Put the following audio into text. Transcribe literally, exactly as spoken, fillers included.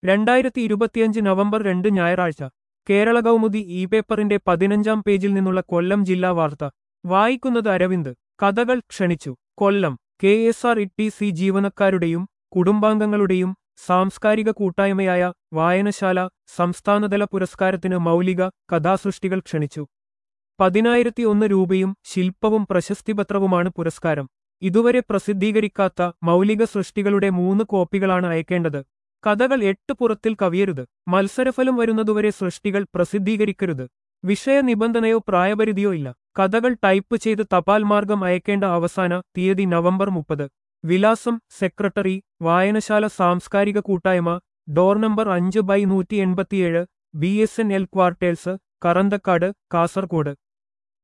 രണ്ടായിരത്തി ഇരുപത്തിയഞ്ച് നവംബർ രണ്ട് ഞായറാഴ്ച കേരള കൗമുദി ഇ പേപ്പറിന്റെ പതിനഞ്ചാം പേജിൽ നിന്നുള്ള കൊല്ലം ജില്ലാ വാർത്ത വായിക്കുന്നത് അരവിന്ദ്. കഥകൾ ക്ഷണിച്ചു. Kollam K S R T C സി ജീവനക്കാരുടെയും കുടുംബാംഗങ്ങളുടെയും സാംസ്കാരിക കൂട്ടായ്മയായ വായനശാല സംസ്ഥാനതല പുരസ്കാരത്തിന് മൗലിക കഥാസൃഷ്ടികൾ ക്ഷണിച്ചു. പതിനായിരത്തി ഒന്ന് രൂപയും ശില്പവും പ്രശസ്തിപത്രവുമാണ് പുരസ്കാരം. ഇതുവരെ പ്രസിദ്ധീകരിക്കാത്ത മൗലിക സൃഷ്ടികളുടെ മൂന്ന് കോപ്പികളാണ് അയക്കേണ്ടത്. കഥകൾ എട്ട് പുറത്തിൽ കവിയരുത്. മത്സരഫലം വരുന്നതുവരെ സൃഷ്ടികൾ പ്രസിദ്ധീകരിക്കരുത്. വിഷയ നിബന്ധനയോ പ്രായപരിധിയോ ഇല്ല. കഥകൾ ടൈപ്പ് ചെയ്ത് തപാൽ മാർഗം അയക്കേണ്ട അവസാന തീയതി നവംബർ മുപ്പത്. വിലാസം: സെക്രട്ടറി, വായനശാല സാംസ്കാരിക കൂട്ടായ്മ, ഡോർ നമ്പർ അഞ്ച് ബൈ നൂറ്റി എൺപത്തിയേഴ്, B S N L quarters, Karanthakkad, Kasaragod.